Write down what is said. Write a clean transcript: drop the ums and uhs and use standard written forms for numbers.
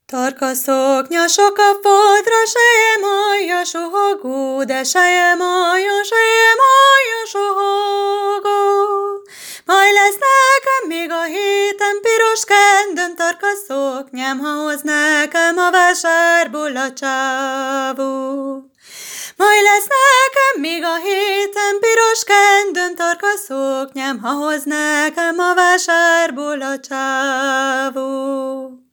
Tarka szoknya sok a foldra, sejem alja sohogó, de sejem alja sohogó. Majd lesz nekem még a héten piros kendőm, tarka szoknyám, ha hoz nekem a vásárból a csávó. Majd lesz nekem még a héten piros kendőm, tarka szoknyám, ha hoz nekem a vásárból a csávó.